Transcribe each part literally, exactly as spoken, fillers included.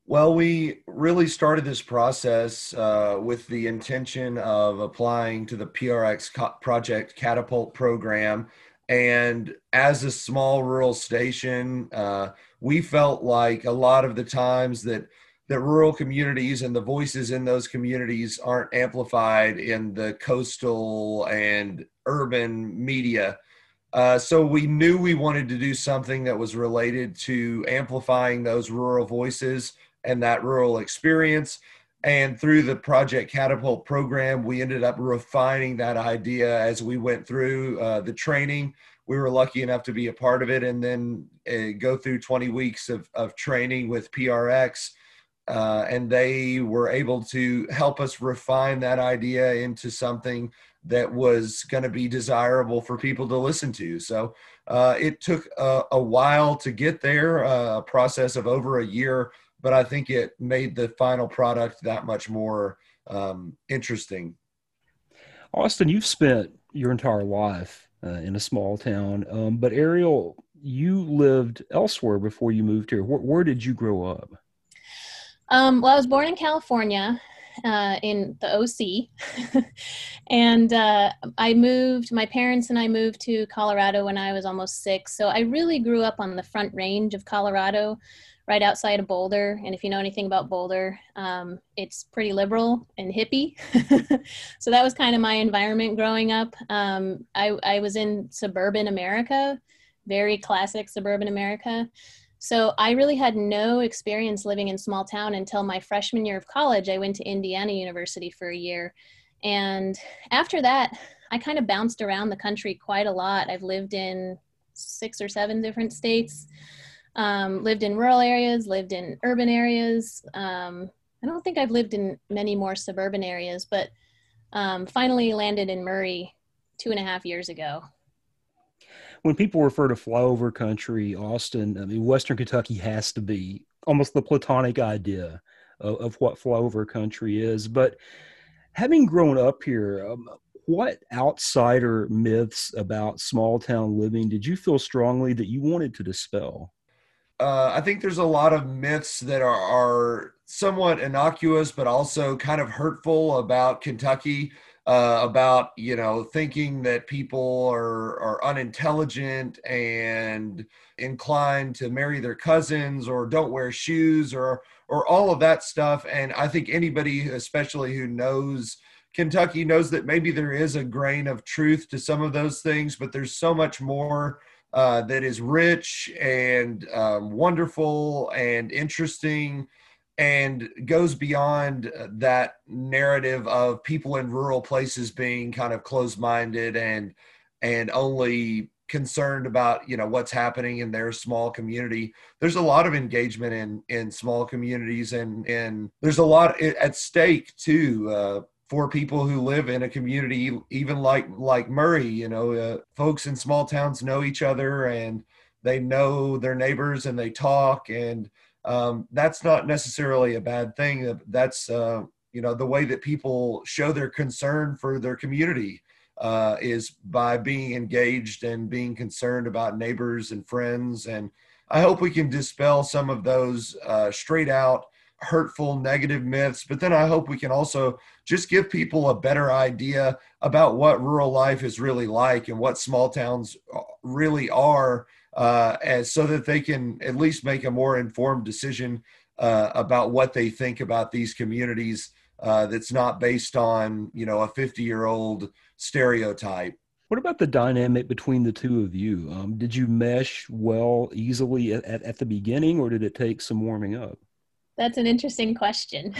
Well, we really started this process uh, with the intention of applying to the P R X Co- Project Catapult program. And as a small rural station, uh, we felt like a lot of the times that that rural communities and the voices in those communities aren't amplified in the coastal and urban media. Uh, so we knew we wanted to do something that was related to amplifying those rural voices and that rural experience. And through the Project Catapult program, we ended up refining that idea as we went through uh, the training. We were lucky enough to be a part of it and then uh, go through twenty weeks of, of training with P R X. Uh, and they were able to help us refine that idea into something that was going to be desirable for people to listen to. So uh, it took a, a while to get there, uh, a process of over a year, but I think it made the final product that much more um, interesting. Austin, you've spent your entire life uh, in a small town, um, but Ariel, you lived elsewhere before you moved here. Where, where did you grow up? Um, well, I was born in California, uh, in the O C, and uh, I moved. My parents and I moved to Colorado when I was almost six. So I really grew up on the Front Range of Colorado, right outside of Boulder. And if you know anything about Boulder, um, it's pretty liberal and hippie. So that was kind of my environment growing up. Um, I, I was in suburban America, very classic suburban America. So I really had no experience living in small town until my freshman year of college. I went to Indiana University for a year. And after that, I kind of bounced around the country quite a lot. I've lived in six or seven different states, um, lived in rural areas, lived in urban areas. Um, I don't think I've lived in many more suburban areas, but um, finally landed in Murray two and a half years ago. When people refer to flyover country, Austin, I mean, Western Kentucky has to be almost the platonic idea of, of what flyover country is. But having grown up here, um, what outsider myths about small town living did you feel strongly that you wanted to dispel? Uh, I think there's a lot of myths that are, are somewhat innocuous, but also kind of hurtful about Kentucky, uh, about, you know, thinking that people are, are unintelligent and inclined to marry their cousins or don't wear shoes or, or all of that stuff. And I think anybody, especially who knows Kentucky, knows that maybe there is a grain of truth to some of those things, but there's so much more uh, that is rich and um, wonderful and interesting and goes beyond that narrative of people in rural places being kind of closed-minded and and only concerned about, you know, what's happening in their small community. There's a lot of engagement in in small communities, and and there's a lot at stake too, uh, for people who live in a community, even like like Murray. You know, uh, folks in small towns know each other and they know their neighbors and they talk, and um, that's not necessarily a bad thing. That's uh, you know, the way that people show their concern for their community uh, is by being engaged and being concerned about neighbors and friends. And I hope we can dispel some of those uh, straight out hurtful, negative myths. But then I hope we can also just give people a better idea about what rural life is really like and what small towns really are, uh, as so that they can at least make a more informed decision uh, about what they think about these communities. Uh, that's not based on, you know, a fifty year old stereotype. What about the dynamic between the two of you? Um, did you mesh well easily at, at, at the beginning, or did it take some warming up? That's an interesting question.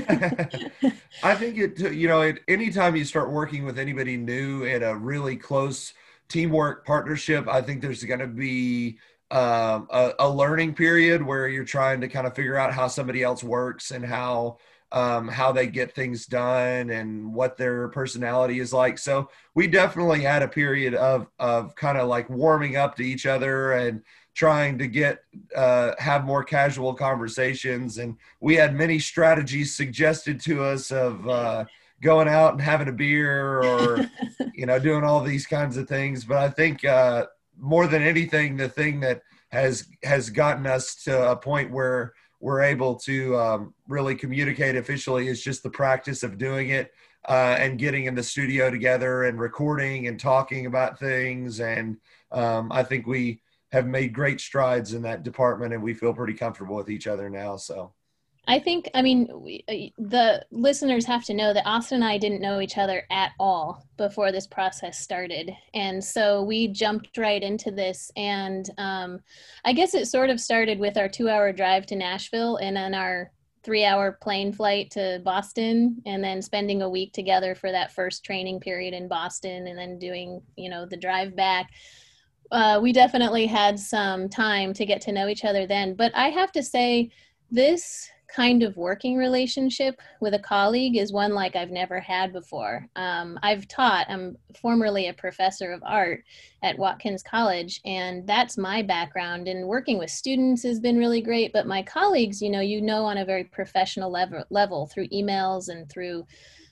I think it, you know, it, anytime you start working with anybody new in a really close teamwork partnership, I think there's going to be um, a, a learning period where you're trying to kind of figure out how somebody else works and how um, how they get things done and what their personality is like. So we definitely had a period of of kind of like warming up to each other and trying to get uh, have more casual conversations. And we had many strategies suggested to us of uh, going out and having a beer or, you know, doing all these kinds of things. But I think uh, more than anything, the thing that has has gotten us to a point where we're able to um, really communicate efficiently is just the practice of doing it uh, and getting in the studio together and recording and talking about things. And um, I think we have made great strides in that department, and we feel pretty comfortable with each other now. So I think, I mean, we, the listeners have to know that Austin and I didn't know each other at all before this process started. And so we jumped right into this. And um, I guess it sort of started with our two hour drive to Nashville and then our three hour plane flight to Boston, and then spending a week together for that first training period in Boston, and then doing, you know, the drive back. Uh, we definitely had some time to get to know each other then. But I have to say, this kind of working relationship with a colleague is one like I've never had before. Um, I've taught, I'm formerly a professor of art at Watkins College, and that's my background. And working with students has been really great, but my colleagues, you know, you know, on a very professional level, level through emails and through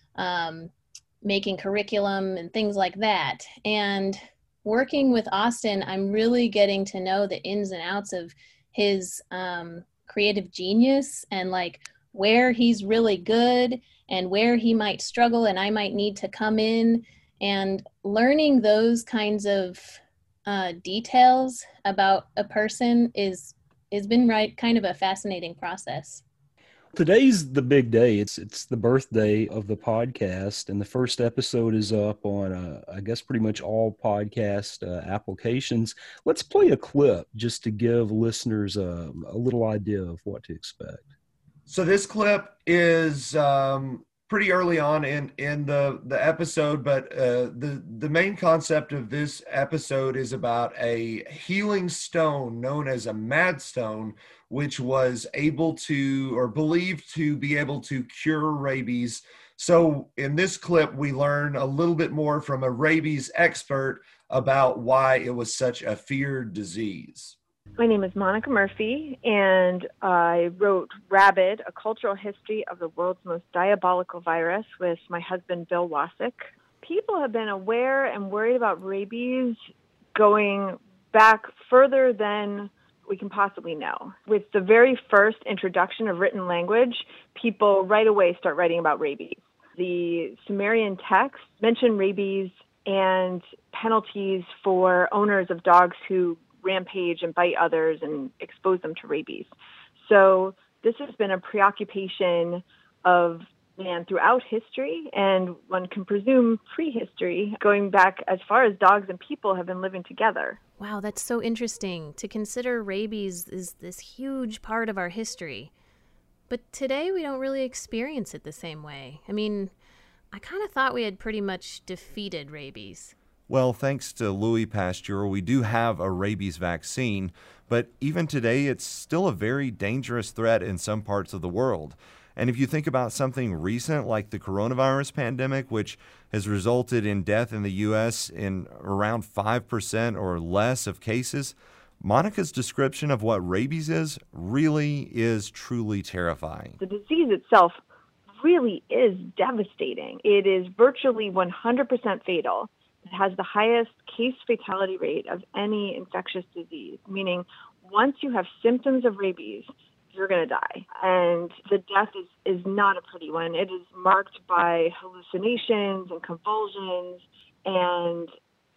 um, making curriculum and things like that. And working with Austin, I'm really getting to know the ins and outs of his um, creative genius and like where he's really good and where he might struggle and I might need to come in, and learning those kinds of uh, details about a person is has been right kind of a fascinating process. Today's the big day. It's it's the birthday of the podcast, and the first episode is up on, uh, I guess, pretty much all podcast uh, applications. Let's play a clip just to give listeners uh, a little idea of what to expect. So this clip is um, pretty early on in, in the, the episode, but uh, the, the main concept of this episode is about a healing stone known as a mad stone, which was able to, or believed to be able to cure rabies. So in this clip, we learn a little bit more from a rabies expert about why it was such a feared disease. My name is Monica Murphy, and I wrote Rabid, A Cultural History of the World's Most Diabolical Virus with my husband, Bill Wasick. People have been aware and worried about rabies going back further than we can possibly know. With the very first introduction of written language, people right away start writing about rabies. The Sumerian texts mention rabies and penalties for owners of dogs who rampage and bite others and expose them to rabies. So this has been a preoccupation of man throughout history, and one can presume prehistory, going back as far as dogs and people have been living together. Wow, that's so interesting to consider. Rabies is this huge part of our history. But today we don't really experience it the same way. I mean, I kind of thought we had pretty much defeated rabies. Well, thanks to Louis Pasteur, we do have a rabies vaccine, but even today it's still a very dangerous threat in some parts of the world. And if you think about something recent like the coronavirus pandemic, which has resulted in death in the U S in around five percent or less of cases, Monica's description of what rabies is really is truly terrifying. The disease itself really is devastating. It is virtually one hundred percent fatal. It has the highest case fatality rate of any infectious disease, meaning once you have symptoms of rabies, you're going to die. And the death is, is not a pretty one. It is marked by hallucinations and convulsions and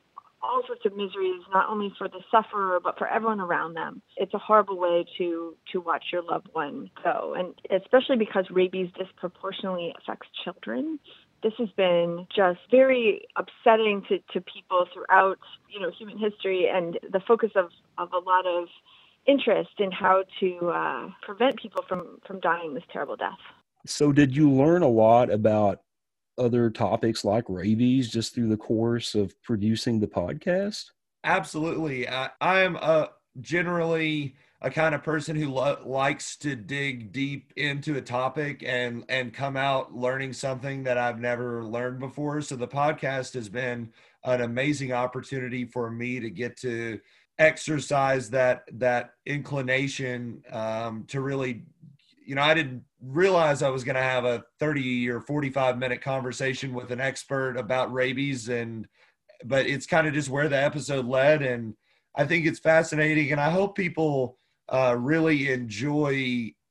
all sorts of miseries, not only for the sufferer, but for everyone around them. It's a horrible way to, to watch your loved one go. And especially because rabies disproportionately affects children. This has been just very upsetting to, to people throughout, you know, human history, and the focus of, of a lot of interest in how to uh, prevent people from, from dying this terrible death. So did you learn a lot about other topics like rabies just through the course of producing the podcast? Absolutely. I, I am a generally a kind of person who lo- likes to dig deep into a topic and and come out learning something that I've never learned before. So the podcast has been an amazing opportunity for me to get to exercise that that inclination um, to really, you know, I didn't realize I was going to have a thirty or forty-five minute conversation with an expert about rabies, and but it's kind of just where the episode led, and I think it's fascinating, and I hope people uh, really enjoy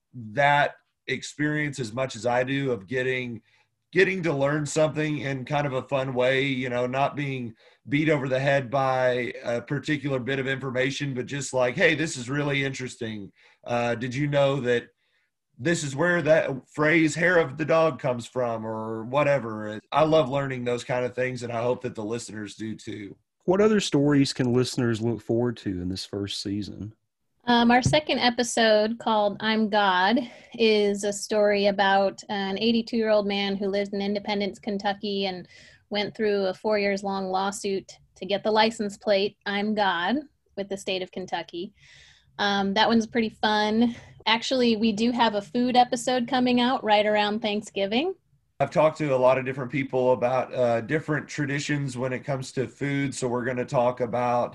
that experience as much as I do of getting getting to learn something in kind of a fun way, you know, not being beat over the head by a particular bit of information, but just like, hey, this is really interesting. Uh, did you know that this is where that phrase hair of the dog comes from, or whatever? I love learning those kind of things, and I hope that the listeners do too. What other stories can listeners look forward to in this first season? Um, our second episode, called I'm God, is a story about an eighty-two-year-old man who lives in Independence, Kentucky, and went through a four years long lawsuit to get the license plate I'm God with the state of Kentucky. Um, that one's pretty fun. Actually, we do have a food episode coming out right around Thanksgiving. I've talked to a lot of different people about uh, different traditions when it comes to food. So we're going to talk about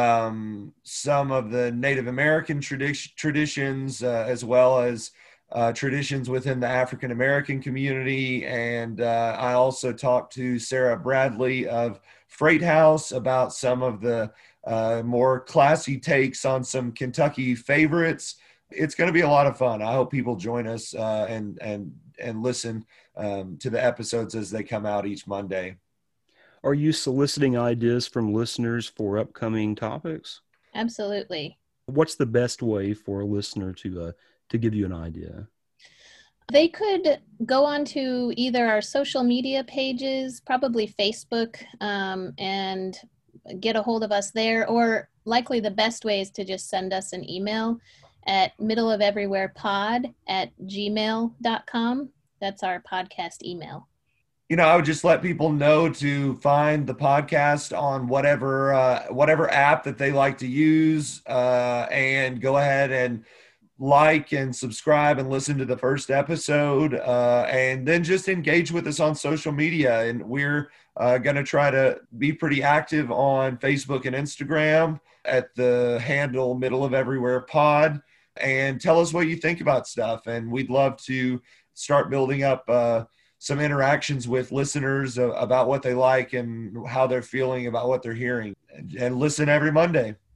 um, some of the Native American tradi- traditions, uh, as well as uh, traditions within the African American community. And uh, I also talked to Sarah Bradley of Freight House about some of the uh, more classy takes on some Kentucky favorites. It's going to be a lot of fun. I hope people join us uh, and and and listen um, to the episodes as they come out each Monday. Are you soliciting ideas from listeners for upcoming topics? Absolutely. What's the best way for a listener to uh, to give you an idea? They could go on to either our social media pages, probably Facebook, um, and get a hold of us there, or likely the best way is to just send us an email at middleofeverywherepod at gmail dot com. That's our podcast email. You know, I would just let people know to find the podcast on whatever uh, whatever app that they like to use, uh, and go ahead and like and subscribe and listen to the first episode, uh, and then just engage with us on social media. And we're uh, going to try to be pretty active on Facebook and Instagram at the handle Middle of Everywhere Pod, and tell us what you think about stuff. And we'd love to start building up uh, some interactions with listeners uh, about what they like and how they're feeling about what they're hearing. And, and listen every Monday.